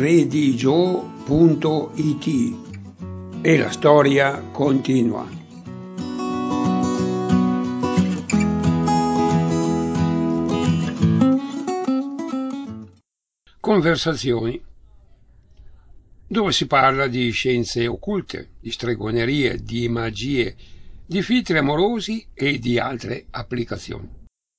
redigio.it e la storia continua. Conversazioni dove si parla di scienze occulte, di stregonerie, di magie, di filtri amorosi e di altre applicazioni.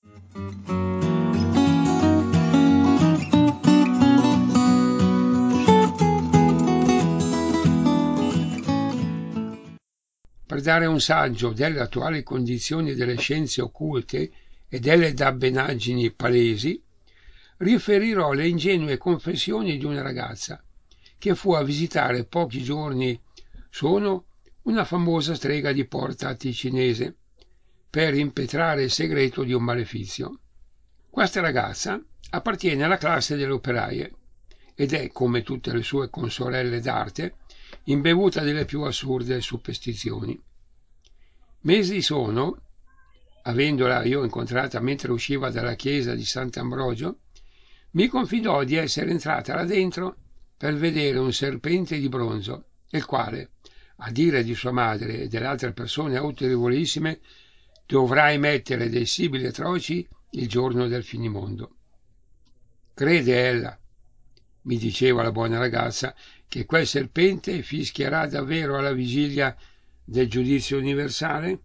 Per dare un saggio delle attuali condizioni delle scienze occulte e delle dabbenaggini palesi, riferirò le ingenue confessioni di una ragazza che fu a visitare pochi giorni sono una famosa strega di Porta Ticinese per impetrare il segreto di un malefizio. Questa ragazza appartiene alla classe delle operaie ed è, come tutte le sue consorelle d'arte, imbevuta delle più assurde superstizioni. Mesi sono, avendola io incontrata mentre usciva dalla chiesa di Sant'Ambrogio, mi confidò di essere entrata là dentro per vedere un serpente di bronzo, il quale, a dire di sua madre e delle altre persone autorevolissime, dovrà emettere dei sibili atroci il giorno del finimondo. Crede ella, mi diceva la buona ragazza, che quel serpente fischierà davvero alla vigilia del giudizio universale?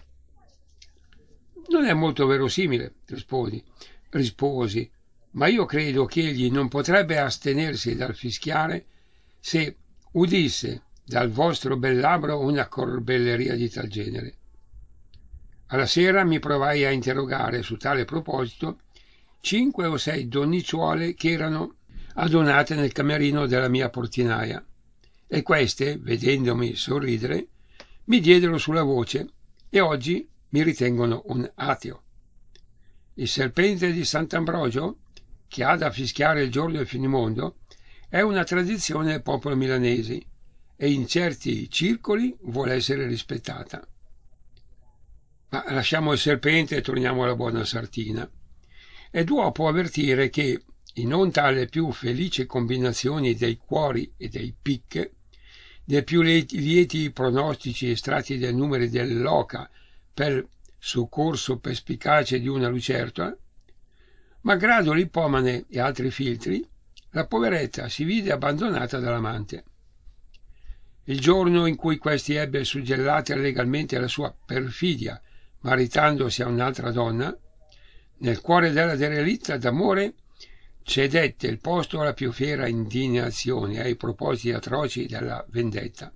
Non è molto verosimile, risposi, ma io credo che egli non potrebbe astenersi dal fischiare se udisse dal vostro bel labbro una corbelleria di tal genere. Alla sera mi provai a interrogare su tale proposito 5 o 6 donnicciuole che erano adunate nel camerino della mia portinaia, e queste, vedendomi sorridere, mi diedero sulla voce e oggi mi ritengono un ateo. Il serpente di Sant'Ambrogio, che ha da fischiare il giorno del finimondo, è una tradizione del popolo milanese e in certi circoli vuole essere rispettata. Ma lasciamo il serpente e torniamo alla buona sartina. È dopo avvertire che, in non tale più felice combinazioni dei cuori e dei picche, dei più lieti pronostici estratti dai numeri dell'oca per soccorso perspicace di una lucertola, malgrado l'ippomane e altri filtri, la poveretta si vide abbandonata dall'amante. Il giorno in cui questi ebbe suggellata legalmente la sua perfidia, maritandosi a un'altra donna, nel cuore della derelitta d'amore cedette il posto alla più fiera indignazione ai propositi atroci della vendetta.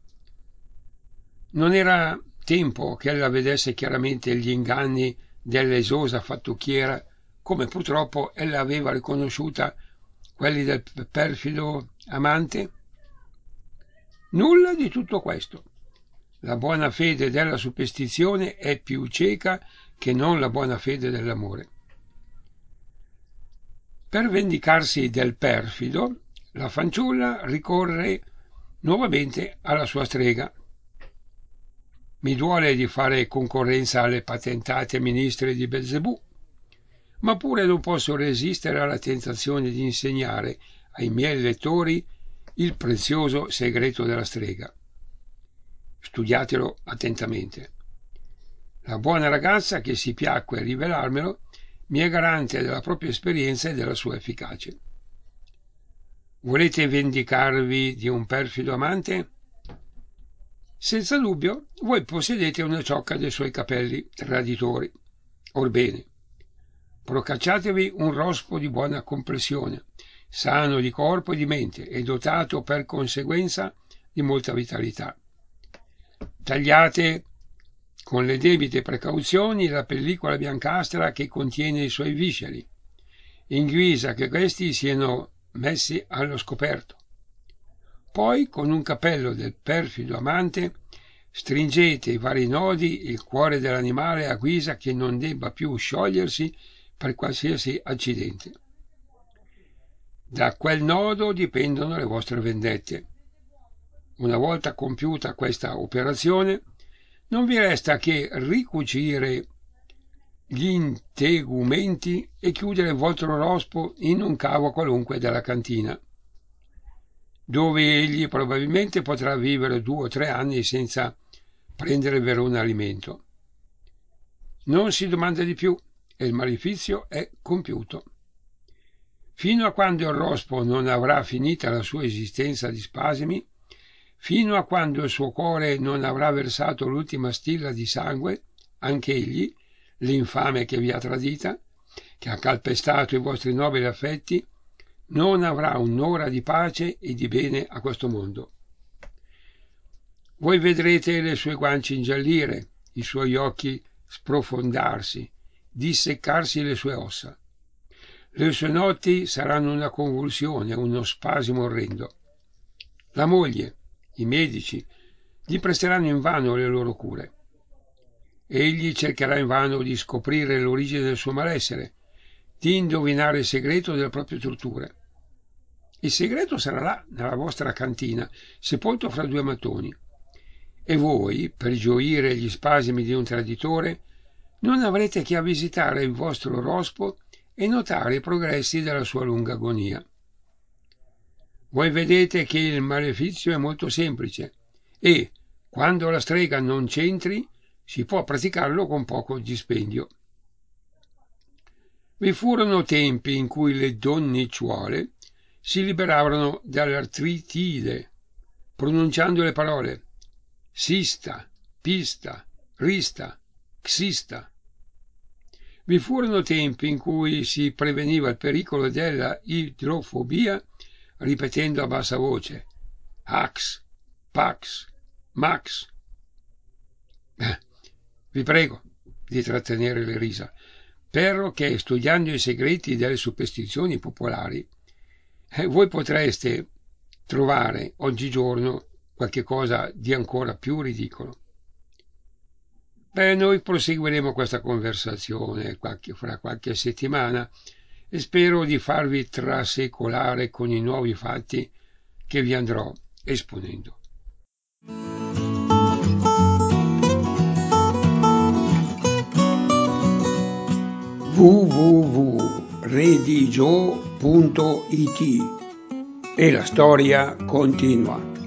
Non era tempo che ella vedesse chiaramente gli inganni dell'esosa fattucchiera, come purtroppo ella aveva riconosciuta quelli del perfido amante? Nulla di tutto questo. La buona fede della superstizione è più cieca che non la buona fede dell'amore. Per vendicarsi del perfido, la fanciulla ricorre nuovamente alla sua strega. Mi duole di fare concorrenza alle patentate ministre di Belzebù, ma pure non posso resistere alla tentazione di insegnare ai miei lettori il prezioso segreto della strega. Studiatelo attentamente. La buona ragazza che si piacque a rivelarmelo mi è garante della propria esperienza e della sua efficacia. Volete vendicarvi di un perfido amante? Senza dubbio, voi possedete una ciocca dei suoi capelli traditori. Orbene, procacciatevi un rospo di buona complessione, sano di corpo e di mente e dotato per conseguenza di molta vitalità. Tagliate con le debite precauzioni la pellicola biancastra che contiene i suoi visceri, in guisa che questi siano messi allo scoperto. Poi, con un cappello del perfido amante, stringete i vari nodi il cuore dell'animale a guisa che non debba più sciogliersi per qualsiasi accidente. Da quel nodo dipendono le vostre vendette. Una volta compiuta questa operazione, non vi resta che ricucire gli integumenti e chiudere il vostro rospo in un cavo qualunque della cantina. dove egli probabilmente potrà vivere 2 o 3 anni senza prendere verun alimento. Non si domanda di più e il malefizio è compiuto. Fino a quando il rospo non avrà finita la sua esistenza di spasimi, fino a quando il suo cuore non avrà versato l'ultima stilla di sangue, anche egli, l'infame che vi ha tradita, che ha calpestato i vostri nobili affetti, non avrà un'ora di pace e di bene a questo mondo. Voi vedrete le sue guance ingiallire, i suoi occhi sprofondarsi, disseccarsi le sue ossa. Le sue notti saranno una convulsione, uno spasimo orrendo. La moglie, i medici, gli presteranno invano le loro cure. Egli cercherà invano di scoprire l'origine del suo malessere, di indovinare il segreto delle proprie torture. Il segreto sarà là, nella vostra cantina, sepolto fra 2 mattoni. E voi, per gioire gli spasimi di un traditore, non avrete che a visitare il vostro rospo e notare i progressi della sua lunga agonia. Voi vedete che il malefizio è molto semplice e, quando la strega non c'entri, si può praticarlo con poco dispendio. Vi furono tempi in cui le donnicciuole si liberavano dall'artritide, pronunciando le parole sista, pista, rista, xista. Vi furono tempi in cui si preveniva il pericolo della idrofobia ripetendo a bassa voce Ax, Pax, Max. Vi prego di trattenere le risa, perché studiando i segreti delle superstizioni popolari voi potreste trovare oggigiorno qualche cosa di ancora più ridicolo. Noi proseguiremo questa conversazione fra qualche settimana e spero di farvi trasecolare con i nuovi fatti che vi andrò esponendo. www.redigio.it e la storia continua.